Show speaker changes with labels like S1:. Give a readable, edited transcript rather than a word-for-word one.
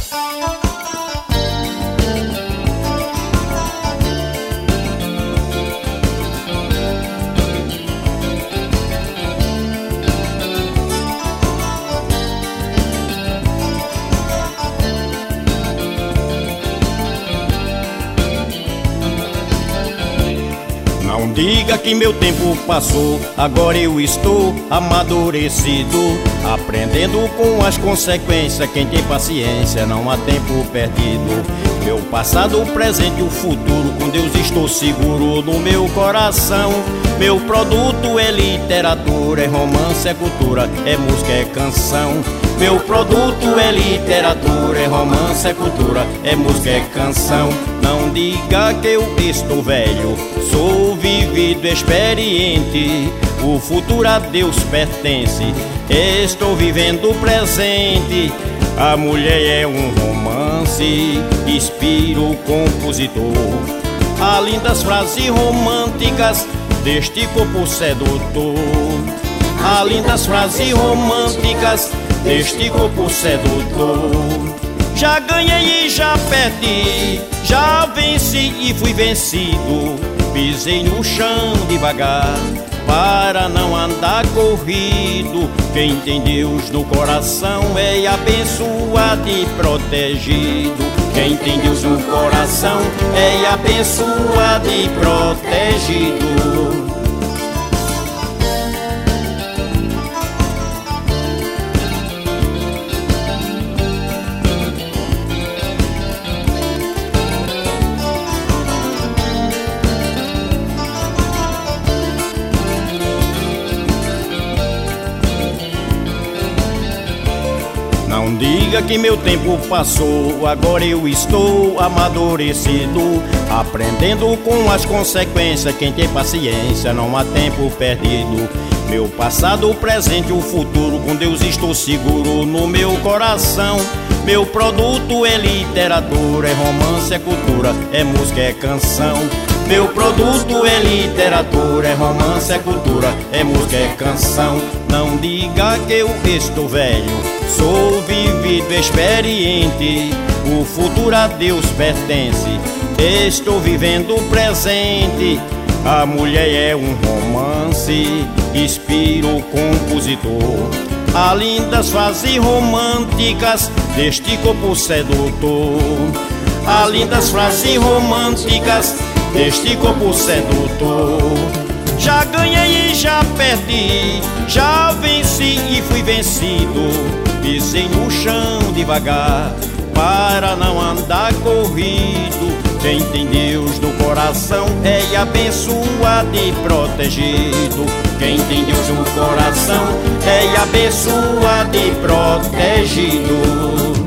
S1: Não diga que meu tempo passou, agora eu estou amadurecido, aprendendo com as consequências. Quem tem paciência não há tempo perdido. Meu passado, o presente e o futuro, com Deus estou seguro no meu coração. Meu produto é literatura, é romance, é cultura, é música, é canção. Meu produto é literatura, é romance, é cultura, é música, é canção. Não diga que eu estou velho, sou vivido, experiente. O futuro a Deus pertence, estou vivendo o presente. A mulher é um romance, inspiro o compositor. Há lindas frases românticas deste corpo sedutor. Há lindas frases românticas deste corpo sedutor. Já ganhei e já perdi, já venci e fui vencido. Pisei no chão devagar para não andar corrido. Quem tem Deus no coração é abençoado e protegido. Quem tem Deus no coração é abençoado e protegido. Não diga que meu tempo passou, agora eu estou amadurecido, aprendendo com as consequências. Quem tem paciência não há tempo perdido. Meu passado, o presente e o futuro, com Deus estou seguro no meu coração. Meu produto é literatura, é romance, é cultura, é música, é canção. Meu produto é literatura, é romance, é cultura, é música, é canção. Não diga que eu estou velho, sou vivido, experiente. O futuro a Deus pertence, estou vivendo o presente. A mulher é um romance, inspiro o compositor. Há lindas frases românticas deste corpo sedutor. Há lindas frases românticas deste corpo sedutor. Já ganhei e já perdi, já venci e fui vencido. Pisei no chão devagar para não andar corrido. Quem tem Deus no coração é abençoado e protegido. Quem tem Deus no coração é abençoado e protegido.